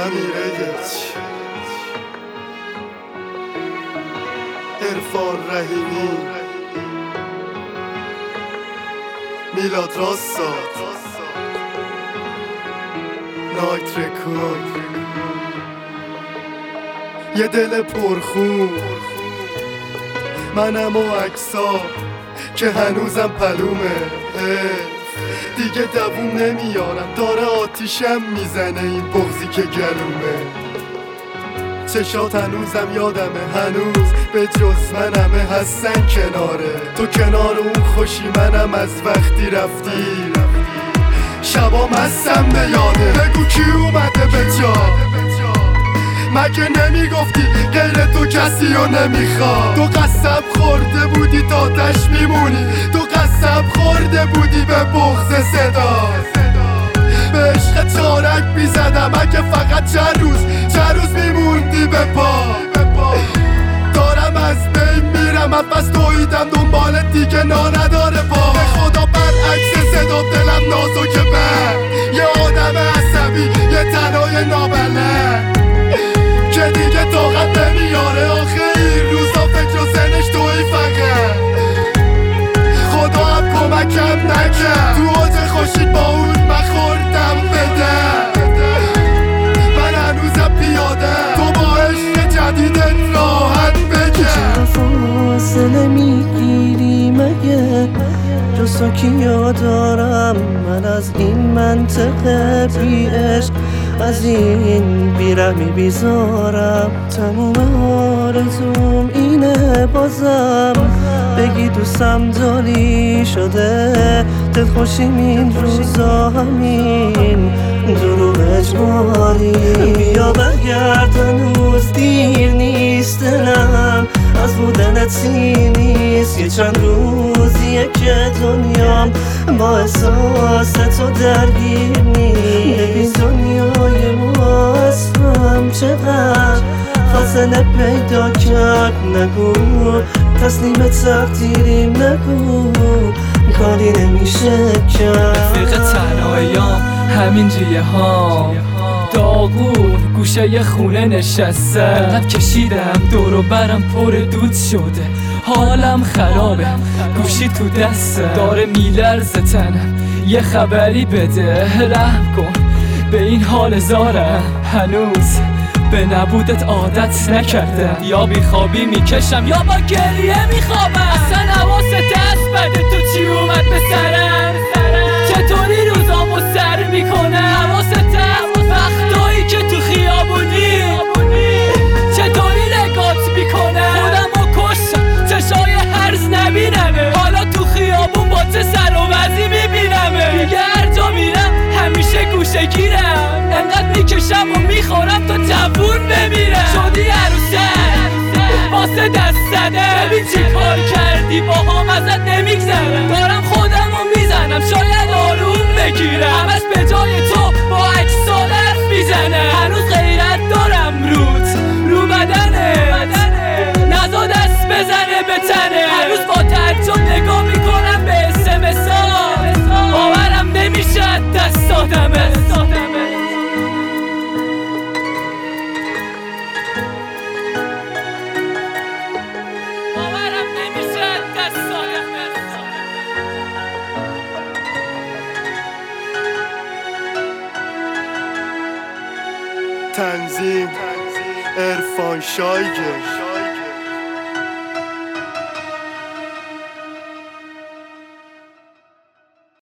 امیره چی عرفان رحیمی میلاد راستا نایت رکورد یه دل پرخون منم و اکسا که هنوزم پلومه دیگه دووم نمیارم داره آتیشم میزنه این بغضی که گلومه چشات هنوزم یادمه هنوز به جز منمه هستن کناره تو کنار اون خوشی منم از وقتی رفتی شبام هستم به یاده بگو کی اومده به جا مگه نمیگفتی غیر تو کسی رو نمیخواد تو قسم خورده بودی تا تاش میمونی تو قسم خورده بودی به بغض صدا به عشق چارک میزدم اگه فقط چند روز میموندی به پا دارم از بین میرم پس تویدم دنبال دیگه نداره پا به خدا برعکس صدا دلم نازکه من یه آدم عصبی یه تنهای نابلد که دیگه طاقت نمیاره آخه این روزا فکر و سنش توی فقط خدا هم کمکم نکرد تو اوج خوشید با اون خوردم بده من هنوزم پیاده تو با عشق جدیدت راحت بگه چرا فاصله میگیری مگه جز تو کیا دارم من از این منطقه بی عشق از این بیرحمی بیزارم تموم آرزوم اینه بازم بگی دوستم داری شده دلخوشیم این روزا همین دروغ اجباری بیا برگرد هنوز دیر نیست دلم از بودنت سی نیست یه چند روزیه که دنیام با احساس تو درگیر نیست ببین دنیای ما اصلا چقدر فاصله پیدا کرد نگو تسلیم تقدیریم نگو کاری نمیشه کرد رفیق تنهاییام همین جیه ها داغون گوشه خونه نشسته انقدر کشیدم دور و برم پر دود شده حالم خرابه گوشی تو دسته داره میلرزه تنم یه خبری بده رحم کن به این حال زارم هنوز به نبودت عادت نکردم یا بیخوابی میکشم یا با گریه میخوابم اصلا حواست دست بده تو چی اومد به سرم چطوری روزامو سر میکنه حواست وقتایی که تو خیابونی چطوری نگات میکنه خودمو کشم چشای هرز نبینمه حالا تو خیابون با چه سر و وضعی میبینمه دیگه هر جا میرم همیشه گوشه گیرم انقدر میکشم و میخورم تا جوون بمیرم شدی عروسک واسه دست زده ببین چی کار کردی با هم ازت نمیگذرم دارم خودمو میزنم شاید آروم بگیرم همش به جای تو با اکسا حرف میزنه هنوز غیرت دارم رو بدنه نزا دست بزنه به تنه هنوز با تعجب نگاه میکنم به اسمسا باورم نمیشه دست دادمه تنظیم عرفان شایگه